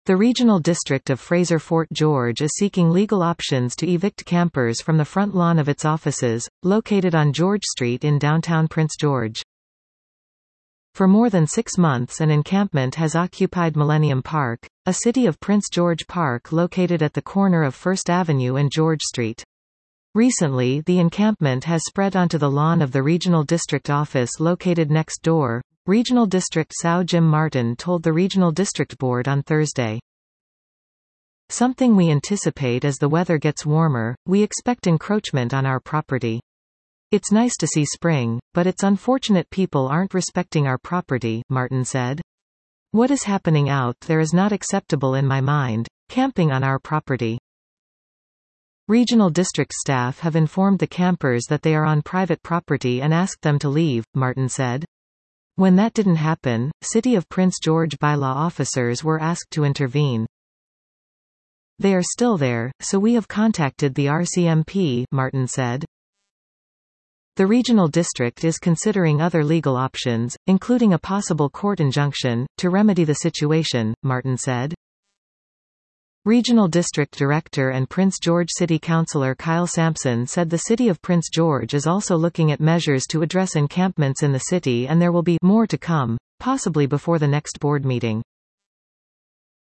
The Regional District of Fraser-Fort George is seeking legal options to evict campers from the front lawn of its offices, located on George Street in downtown Prince George. For more than 6 months an encampment has occupied Millennium Park, a City of Prince George park located at the corner of First Avenue and George Street. Recently the encampment has spread onto the lawn of the Regional District office located next door, Regional District SAU Jim Martin told the Regional District Board on Thursday. Something we anticipate as the weather gets warmer, we expect encroachment on our property. It's nice to see spring, but it's unfortunate people aren't respecting our property, Martin said. What is happening out there is not acceptable in my mind, camping on our property. Regional district staff have informed the campers that they are on private property and asked them to leave, Martin said. When that didn't happen, City of Prince George bylaw officers were asked to intervene. They are still there, so we have contacted the RCMP, Martin said. The regional district is considering other legal options, including a possible court injunction, to remedy the situation, Martin said. Regional District Director and Prince George City Councillor Kyle Sampson said the City of Prince George is also looking at measures to address encampments in the city and there will be more to come, possibly before the next board meeting.